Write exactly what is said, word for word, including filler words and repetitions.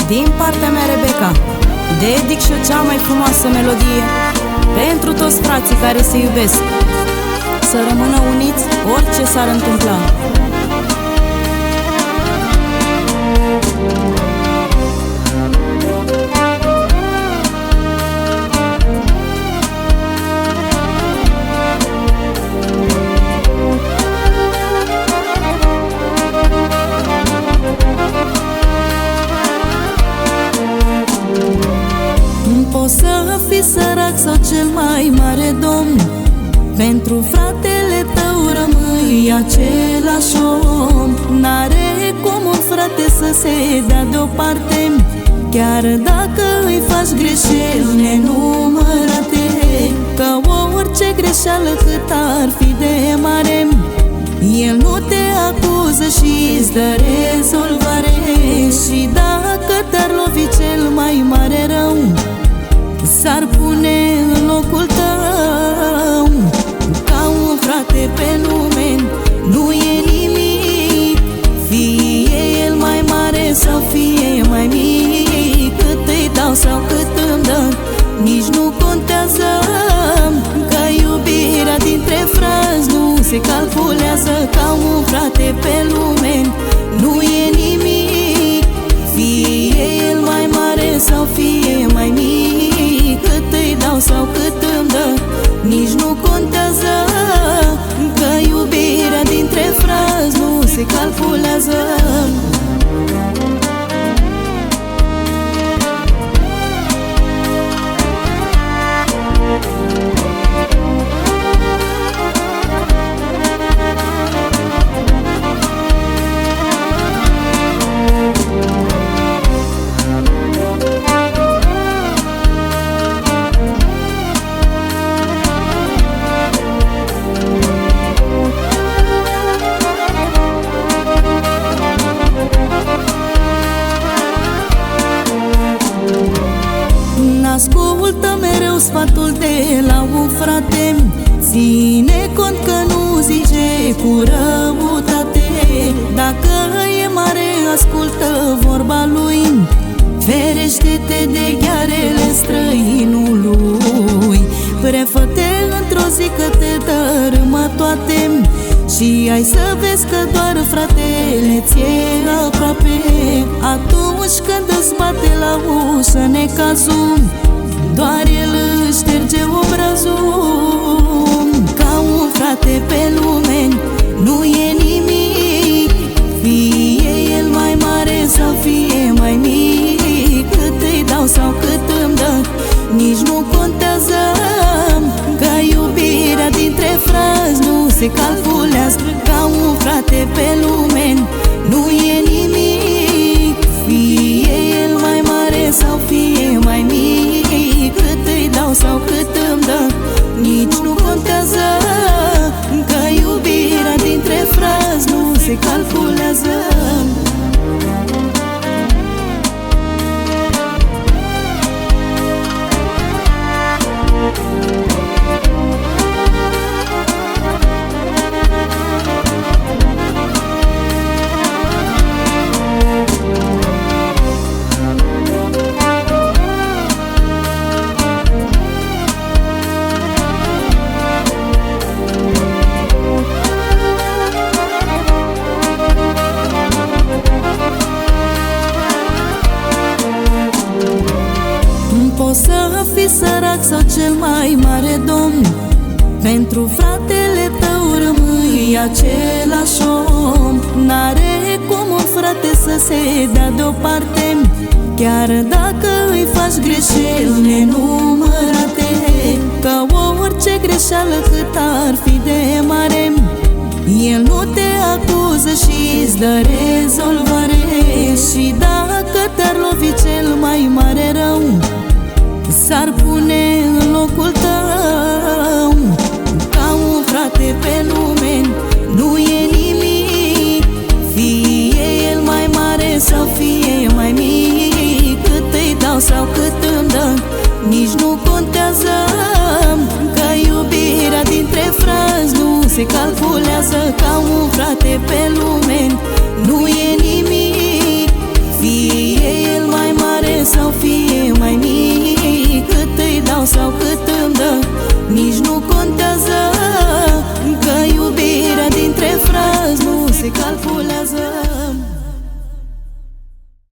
din partea mea, Rebecca, dedic și cea mai frumoasă melodie pentru toți frații care se iubesc, să rămână uniți orice s-ar întâmpla. Poți să fii sărac sau cel mai mare domn, pentru fratele tău rămâi același om. N-are cum un frate să se dea deoparte, chiar dacă îi faci greșeli nenumărate. Că orice greșeală cât ar fi de mare, el nu te acuză și îți dă rezolvare. Și dacă te-ar lovi cel mai mare rău, s-ar pune în locul tău. Ca un frate pe lume nu e nimic, fie el mai mare sau fie mai mic. Cât îi dau sau cât îmi dă, nici nu contează, că iubirea dintre frați nu se calculează. Ca un frate pe lume nu e nimic, fie el mai mare sau fie mai mic. Cât îi dau sau cât îmi dă, nici nu contează, că iubirea dintre frați nu se calculează. Ascultă mereu sfatul de la un frate, ține cont că nu zice cu răutate. Dacă e mare, ascultă vorba lui, ferește-te de ghearele străinului. Prefă-te într-o zi că te dărâmă toate, și ai să vezi că doar fratele ți-e aproape. Atunci când îți bate la ușă necazul, doar el își șterge obrazul. Ca un frate pe lume nu e nimic, fie el mai mare sau fie mai mic. Cât îi dau sau cât îmi dă, nici nu contează, că iubirea dintre frați nu se calculează. Ca un frate pe lume nu e nimic, fie el mai mare sau fie mai mic. Cât îi dau sau cât îmi dă, nici nu contează, că iubirea dintre frați nu se calculează. Poți să fii sărac sau cel mai mare domn, pentru fratele tău rămâi același om. N-are cum un frate să se dea deoparte, chiar dacă îi faci greșeli nenumărate. Că orice greșeală cât ar fi de mare, el nu te acuză și îți dă rezolvare. Și dacă te-ar lovi cel mai mare rău, s-ar pune în locul tău. Ca un frate pe lume nu e nimic, fie el mai mare sau fie mai mic. Cât îi dau sau cât îmi dă, nici nu contează, că iubirea dintre frați nu se calculează. Ca un frate pe lume nu e nimic, fie el mai mare secundă, nici nu contează